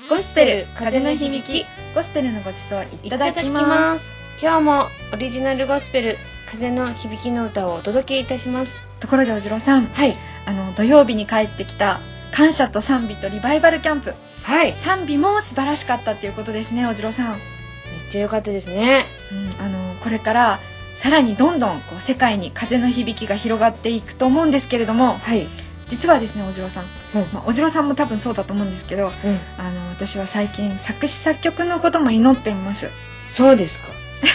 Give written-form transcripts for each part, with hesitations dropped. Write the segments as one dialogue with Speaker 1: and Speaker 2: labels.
Speaker 1: ゴスペル風の響き、ゴスペルのごちそういただきます。
Speaker 2: 今日もオリジナルゴスペル風の響きの歌をお届けいたします。
Speaker 1: ところでおじろさん、
Speaker 2: はい、
Speaker 1: 土曜日に帰ってきた感謝と賛美とリバイバルキャンプ、
Speaker 2: はい、
Speaker 1: 賛美も素晴らしかったということですね。おじろさん、めっ
Speaker 2: ちゃ良かったですね。
Speaker 1: これからさらにどんどん世界に風の響きが広がっていくと思うんですけれども、
Speaker 2: はい、
Speaker 1: 実はですね、おじろさん、おじろさんも多分そうだと思うんですけど、私は最近作詞作曲のことも祈っています。
Speaker 2: そうですか。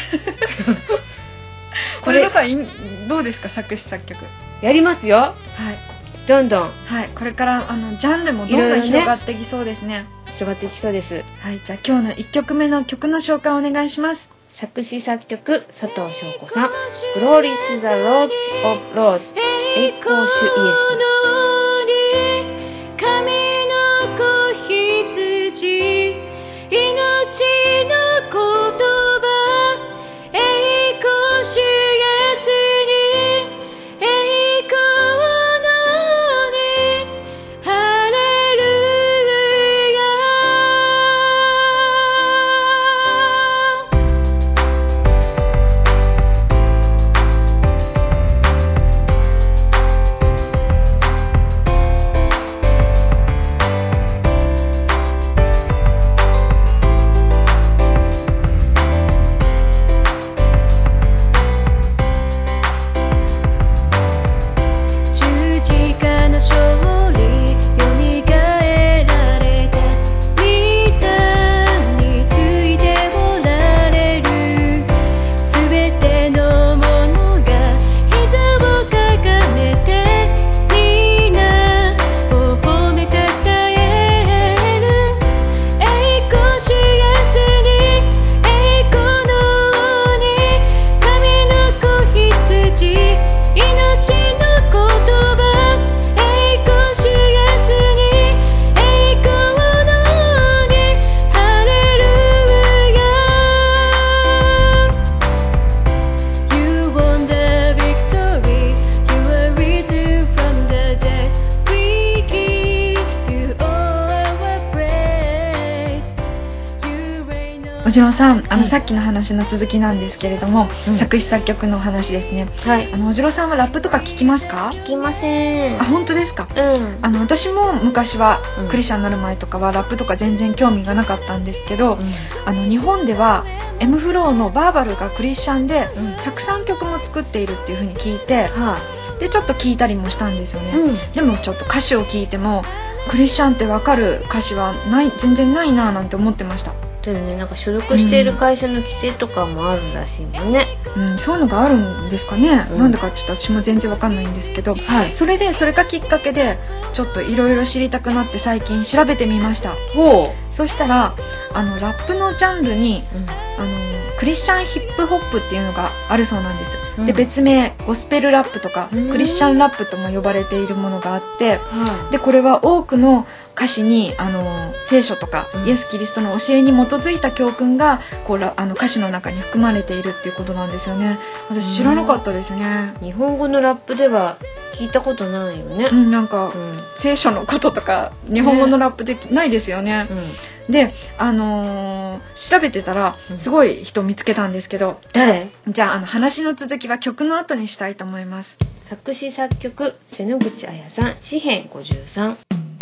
Speaker 1: おじろさんどうですか？作詞作曲
Speaker 2: やりますよ。はい、どんどん、
Speaker 1: はい、これからジャンルもどんどん広がっていきそうですね。
Speaker 2: 広がっていきそうです。
Speaker 1: はい、じゃあ今日の1曲目の曲の紹介をお願いします。
Speaker 2: 作詞作曲佐藤翔子さん、Glory to the Lord of Lords、 栄光主イエス。
Speaker 3: 神の子羊、命の言葉、栄光主イエスに、栄光のに、ハレル
Speaker 1: おじろさん、さっきの話の続きなんですけれども、作詞作曲の話ですね。
Speaker 2: はい、
Speaker 1: おじろさんはラップとか聞きますか？
Speaker 2: 聞きません。
Speaker 1: 本当ですか？私も昔は、クリスチャンになる前とかはラップとか全然興味がなかったんですけど、日本では M フローのバーバルがクリスチャンで、たくさん曲も作っているっていう風に聞いて、でちょっと聞いたりもしたんですよね。でもちょっと歌詞を聞いてもクリスチャンってわかる歌詞は全然ないななんて思ってました。
Speaker 2: なんか所属している会社の規定とかもあるらしいもんね。
Speaker 1: そういうのがあるんですかね。なんでかちょっと私も全然わかんないんですけど、それがきっかけでちょっといろいろ知りたくなって最近調べてみました。そしたらラップのジャンルに、クリスチャンヒップホップっていうのがあるそうなんです。で別名ゴスペルラップとかクリスチャンラップとも呼ばれているものがあって、でこれは多くの歌詞に聖書とかイエス・キリストの教えに基づいた教訓が歌詞の中に含まれているっていうことなんですよね。私知らなかったですね。
Speaker 2: 日本語のラップでは聞いたことないよね。
Speaker 1: なんか、聖書のこととか日本語のラップでないですよね。で、調べてたらすごい人見つけたんですけど、
Speaker 2: 誰？
Speaker 1: じゃあ話の続きは曲の後にしたいと思います。
Speaker 2: 作詞作曲瀬野口彩さん、詩編53。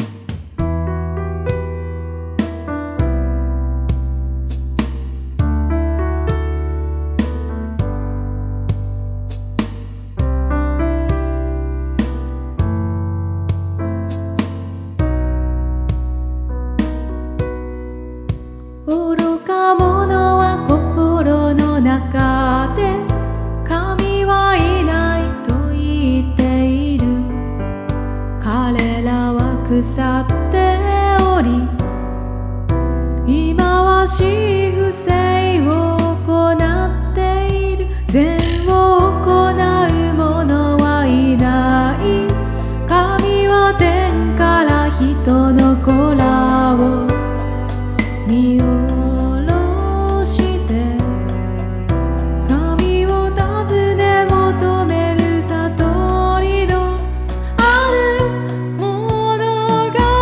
Speaker 3: 愚か者は心の中で神はいないと言っている。彼らは腐っており、忌まわしい不正を行っている。善を行う者はいない。神は天から人の子らを見下ろして神を尋ね求める悟りのある者が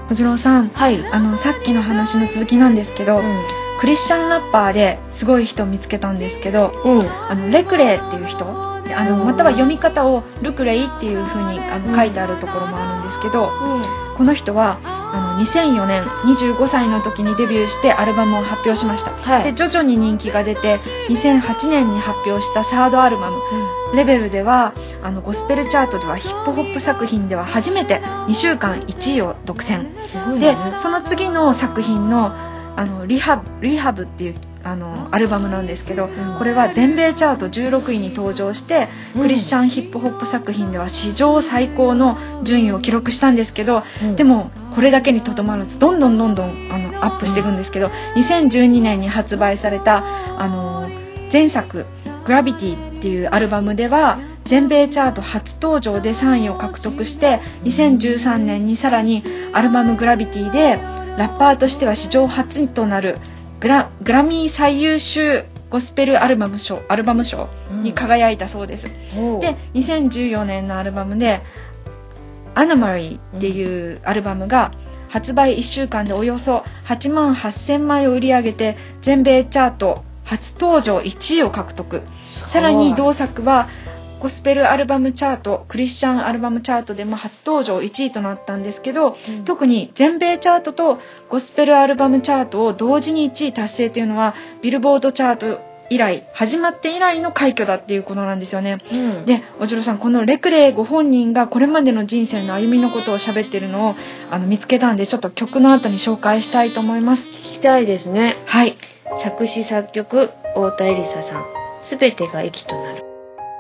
Speaker 1: 小次郎さん、
Speaker 2: はい、
Speaker 1: さっきの話の続きなんですけど、クリスチャンラッパーですごい人を見つけたんですけど、レクレイっていう人、または読み方をルクレイっていう風に書いてあるところもあるんですけど、この人は2004年25歳の時にデビューしてアルバムを発表しました、で徐々に人気が出て2008年に発表したサードアルバム、レベルではゴスペルチャートではヒップホップ作品では初めて2週間1位を独占、でその次の作品のリハブっていうアルバムなんですけど、これは全米チャート16位に登場して、クリスチャンヒップホップ作品では史上最高の順位を記録したんですけど、でもこれだけにとどまらずどんどんアップしていくんですけど、2012年に発売された前作グラビティっていうアルバムでは全米チャート初登場で3位を獲得して、2013年にさらにアルバムグラビティでラッパーとしては史上初となるグラミー最優秀ゴスペルアルバム賞に輝いたそうです、で2014年のアルバムでアノマリーっていうアルバムが発売1週間でおよそ8万8000枚を売り上げて全米チャート初登場1位を獲得、さらに同作はゴスペルアルバムチャート、クリスチャンアルバムチャートでも初登場1位となったんですけど、特に全米チャートとゴスペルアルバムチャートを同時に1位達成というのはビルボードチャート以来始まって以来の快挙だっていうことなんですよね、でおじろさん、このレクレイご本人がこれまでの人生の歩みのことを喋ってるのを見つけたんで、ちょっと曲の後に紹介したいと思います。
Speaker 2: 聞きたいですね。
Speaker 1: はい。
Speaker 2: 作詞作曲太田恵梨沙さん、すべてが益となる。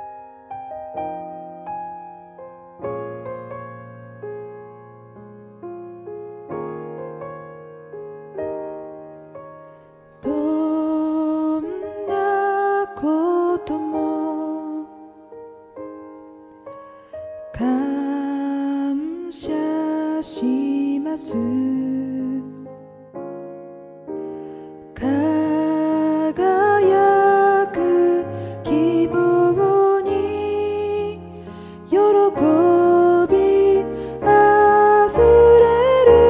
Speaker 3: どんなことも感謝します。輝く希望に喜びあふれる。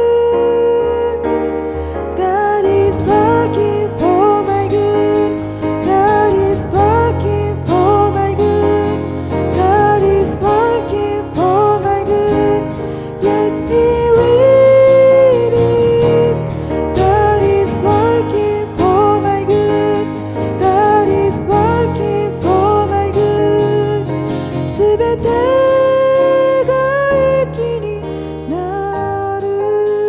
Speaker 3: God is working for my good. God is working for my good. God is working for my good. Yes, He really is. God is working for my good. God is working for my good. すべてが益になる。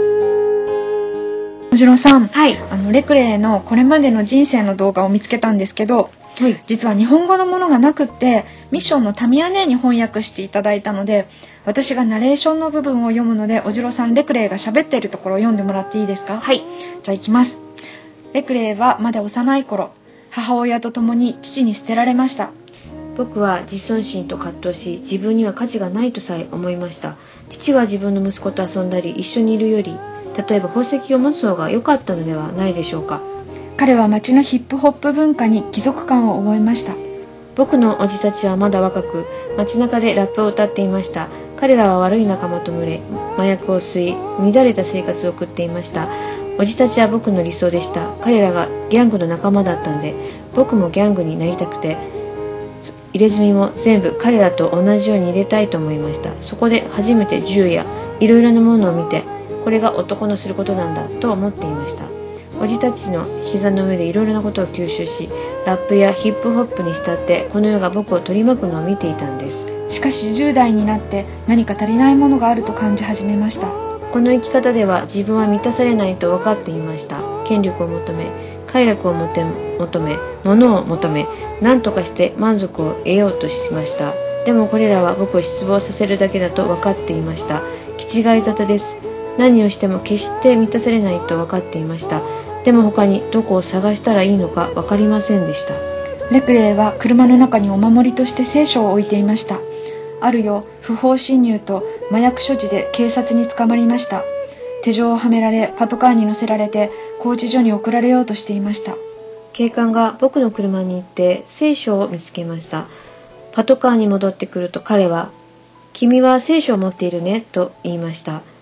Speaker 1: 小次郎さん、はい、レクレイのこれまでの人生の動画を見つけたんですけど、はい、実は日本語のものがなくってミッションのタミヤ姉に翻訳していただいたので、私がナレーションの部分を読むので、おじろさん、レクレイが喋っているところを読んでもらっていいですか？
Speaker 2: はい。
Speaker 1: じゃあ行きます。レクレイはまだ幼い頃、母親と共に父に捨てられました。
Speaker 2: 僕は自尊心と葛藤し、自分には価値がないとさえ思いました。父は自分の息子と遊んだり一緒にいるより、例えば宝石を持つ方が良かったのではないでしょうか。
Speaker 1: 彼は町のヒップホップ文化に貴族感を覚えました。
Speaker 2: 僕のおじたちはまだ若く、街中でラップを歌っていました。彼らは悪い仲間と群れ、麻薬を吸い、乱れた生活を送っていました。おじたちは僕の理想でした。彼らがギャングの仲間だったんで、僕もギャングになりたくて、入れ墨も全部彼らと同じように入れたいと思いました。そこで初めて銃やいろいろなものを見て、これが男のすることなんだと思っていました。おじたちの膝の上でいろいろなことを吸収し、ラップやヒップホップに慕ってこの世が僕を取り巻くのを見ていたんです。
Speaker 1: しかし10代になって何か足りないものがあると感じ始めました。
Speaker 2: この生き方では自分は満たされないと分かっていました。権力を求め、快楽を求め、物を求め、何とかして満足を得ようとしました。でもこれらは僕を失望させるだけだと分かっていました。気違い沙汰です。何をしても決して満たされないと分かっていました。でも他にどこを探したらいいのか分かりませんでした。
Speaker 1: レクレイは車の中にお守りとして聖書を置いていました。ある夜、不法侵入と麻薬所持で警察に捕まりました。手錠をはめられ、パトカーに乗せられて拘置所に送られようとしていました。
Speaker 2: 警官が僕の車に行って聖書を見つけました。パトカーに戻ってくると彼は、君は聖書を持っているねと言いました。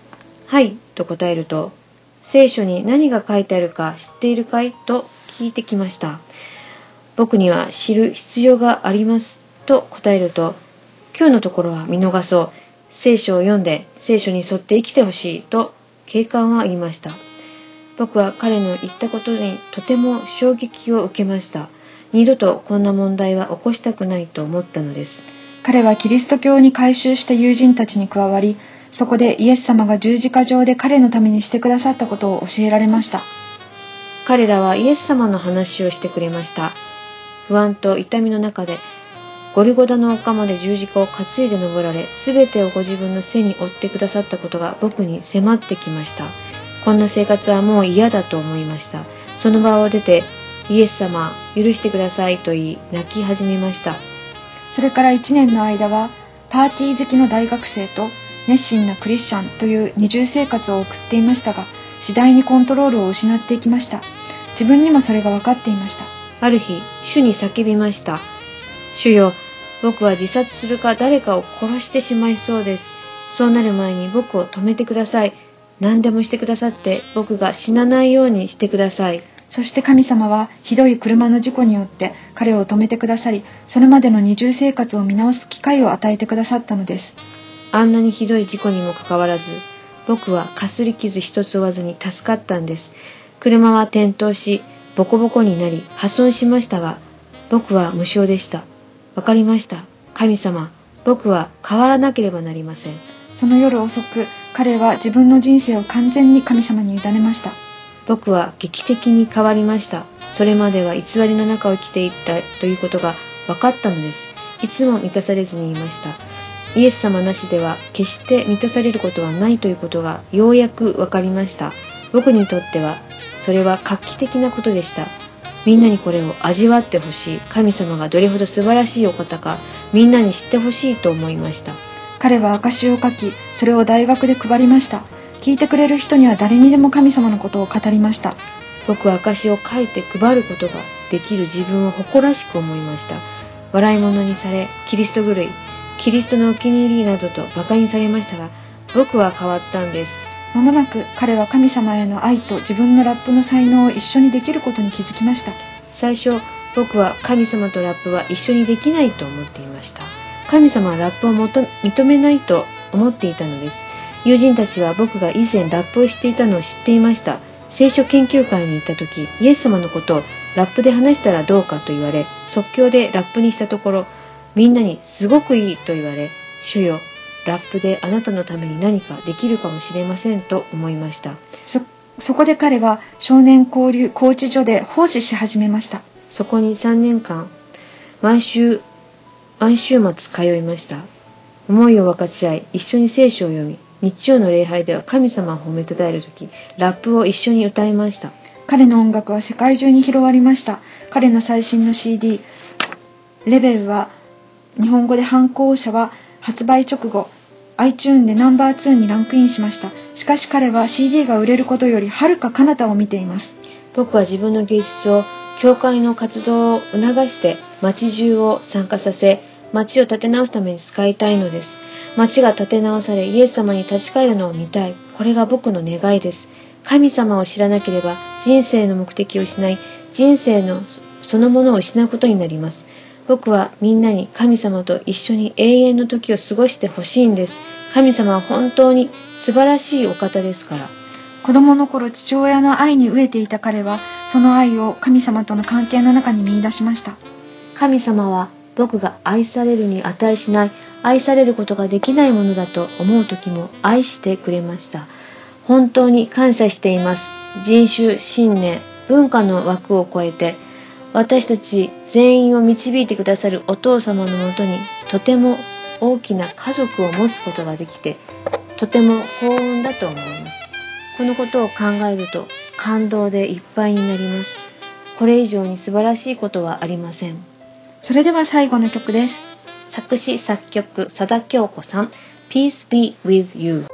Speaker 2: はい、と答えると、聖書に何が書いてあるか知っているかいと聞いてきました。僕には知る必要がありますと答えると、今日のところは見逃そう。聖書を読んで聖書に沿って生きてほしいと警官は言いました。僕は彼の言ったことにとても衝撃を受けました。二度とこんな問題は起こしたくないと思ったのです。
Speaker 1: 彼はキリスト教に改宗した友人たちに加わり、そこでイエス様が十字架上で彼のためにしてくださったことを教えられました。
Speaker 2: 彼らはイエス様の話をしてくれました。不安と痛みの中でゴルゴダの丘まで十字架を担いで登られ、すべてをご自分の背に負ってくださったことが僕に迫ってきました。こんな生活はもう嫌だと思いました。その場を出て、イエス様、許してくださいと言い、泣き始めました。
Speaker 1: それから1年の間は、パーティー好きの大学生と熱心なクリスチャンという二重生活を送っていましたが、次第にコントロールを失っていきました。自分にもそれが分かっていました。
Speaker 2: ある日、主に叫びました。主よ、僕は自殺するか誰かを殺してしまいそうです。そうなる前に僕を止めてください。何でもしてくださって僕が死なないようにしてください。
Speaker 1: そして神様はひどい車の事故によって彼を止めてくださり、それまでの二重生活を見直す機会を与えてくださったのです。
Speaker 2: あんなにひどい事故にもかかわらず、僕はかすり傷一つ負わずに助かったんです。車は転倒し、ボコボコになり破損しましたが、僕は無傷でした。わかりました。神様、僕は変わらなければなりません。
Speaker 1: その夜遅く、彼は自分の人生を完全に神様に委ねました。
Speaker 2: 僕は劇的に変わりました。それまでは偽りの中を生きていったということが分かったのです。いつも満たされずにいました。イエス様なしでは決して満たされることはないということがようやく分かりました。僕にとってはそれは画期的なことでした。みんなにこれを味わってほしい。神様がどれほど素晴らしいお方か、みんなに知ってほしいと思いました。
Speaker 1: 彼は証しを書き、それを大学で配りました。聞いてくれる人には誰にでも神様のことを語りました。
Speaker 2: 僕は証を書いて配ることができる自分を誇らしく思いました。笑い物にされ、キリスト狂い、キリストのお気に入りなどと馬鹿にされましたが、僕は変わったんです。
Speaker 1: まもなく彼は神様への愛と自分のラップの才能を一緒にできることに気づきました。
Speaker 2: 最初、僕は神様とラップは一緒にできないと思っていました。神様はラップを認めないと思っていたのです。友人たちは僕が以前ラップをしていたのを知っていました。聖書研究会に行った時、イエス様のことをラップで話したらどうかと言われ、即興でラップにしたところ、みんなにすごくいいと言われ、主よ、ラップであなたのために何かできるかもしれませんと思いました。
Speaker 1: そこで彼は少年拘置所で奉仕し始めました。
Speaker 2: そこに3年間、毎週末通いました。思いを分かち合い、一緒に聖書を読み、日曜の礼拝では神様を褒めたたえるとき、ラップを一緒に歌いました。
Speaker 1: 彼の音楽は世界中に広がりました。彼の最新の CD、レベルは、日本語で反抗者は発売直後、iTunes でナンバー2にランクインしました。しかし彼は CD が売れることよりはるか彼方を見ています。
Speaker 2: 僕は自分の芸術を教会の活動を促して街中を参加させ、街を立て直すために使いたいのです。街が立て直され、イエス様に立ち返るのを見たい。これが僕の願いです。神様を知らなければ人生の目的を失い、人生のそのものを失うことになります。僕はみんなに神様と一緒に永遠の時を過ごしてほしいんです。神様は本当に素晴らしいお方ですから。
Speaker 1: 子供の頃、父親の愛に飢えていた彼は、その愛を神様との関係の中に見出しました。
Speaker 2: 神様は僕が愛されるに値しない、愛されることができないものだと思う時も愛してくれました。本当に感謝しています。人種、信念、文化の枠を超えて、私たち全員を導いてくださるお父様のもとにとても大きな家族を持つことができて、とても幸運だと思います。このことを考えると感動でいっぱいになります。これ以上に素晴らしいことはありません。
Speaker 1: それでは最後の曲です。
Speaker 2: 作詞作曲佐田京子さん、 Peace be with you。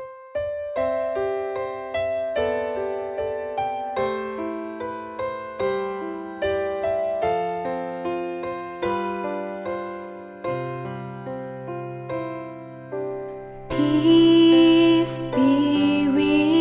Speaker 3: Peace be with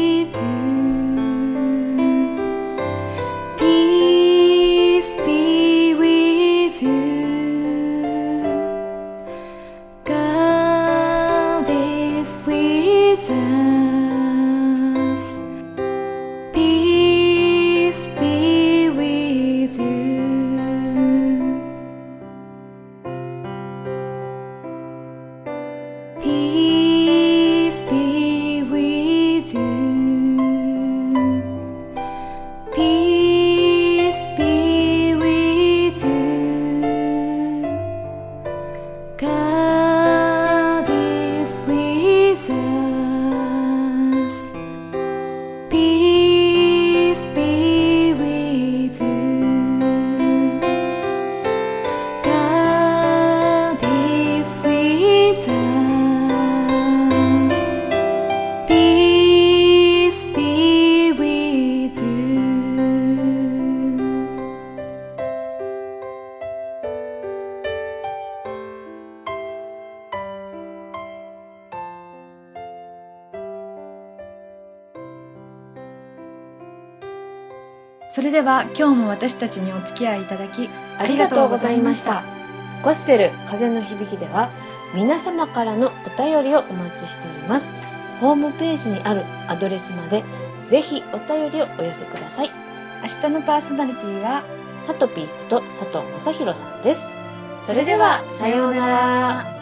Speaker 1: それでは今日も私たちにお付き合いいただきありがとうございました。
Speaker 2: ゴスペル風の響きでは皆様からのお便りをお待ちしております。ホームページにあるアドレスまでぜひお便りをお寄せください。
Speaker 1: 明日のパーソナリティは
Speaker 2: さとぴーこと佐藤正宏さんです。
Speaker 1: それではさようなら。